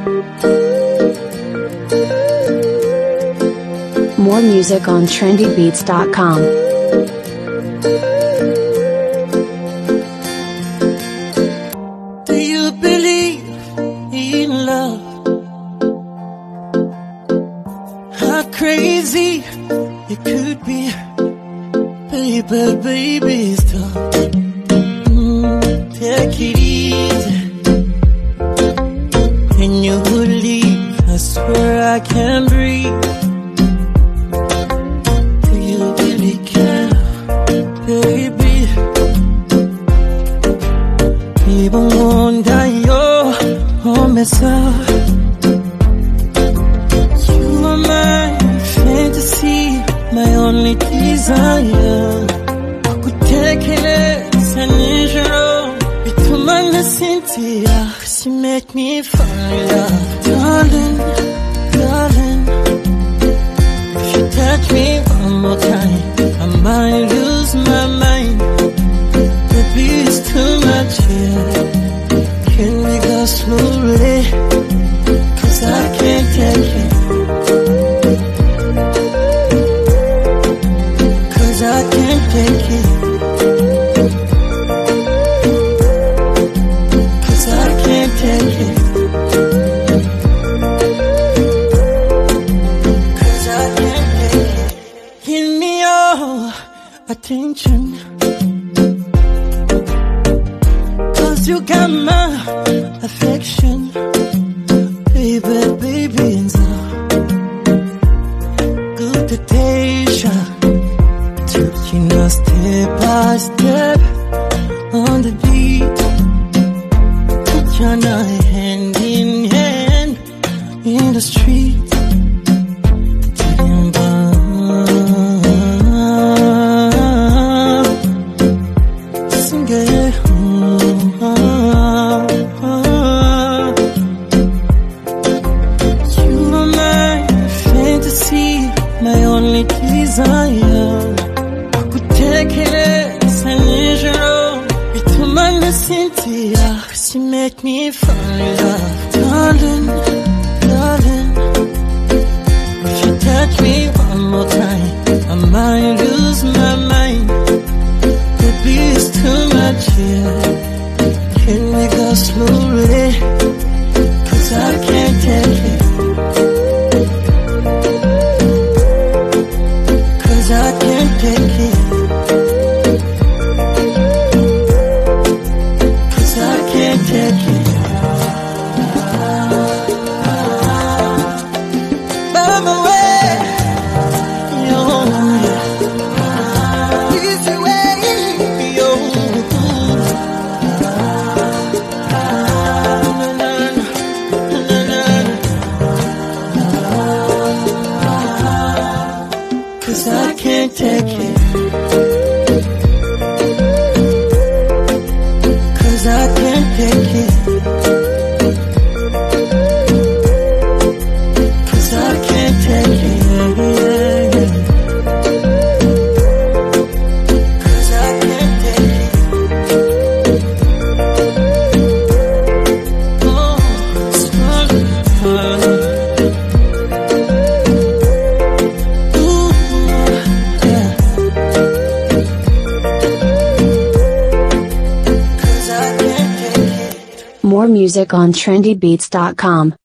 More music on trendybeats.com. Do you believe in love? How crazy it could be, baby, stop. Take it easy. When you would leave, I swear I can't breathe. Do you really care, baby? Even wonder your home is up. You are my fantasy, my only desire. Kutekeleza nijoro bituma nasinzira, 'cause you make me fall in love. Darling, darling, if you touch me one more time, I might lose my mind. Baby, it's too much here. Can we go slowly? 'Cause I can't take it. 'Cause I can't take it. 'Cause I can't take it. 'Cause I can't take it. Give me your attention. You got my affection, baby, and so good temptation, taking us step by step on the beat. Put your night hand in hand in the street. My only desire. Kutekeleza nijoro bituma nasinzira, 'cause you make me fall in love. Darling, darling, if you touch me one more time, I might lose my mind. Baby, it's too much here. Can we go slowly? 'Cause I can't take it. 'Cause I can't take it. 'Cause I can't take it. By my way, yo, easy way, yo. Cause I can't take it. 'Cause I can't take it. 'Cause I can't take it. 'Cause I can't take it. Oh, More music on trendybeats.com.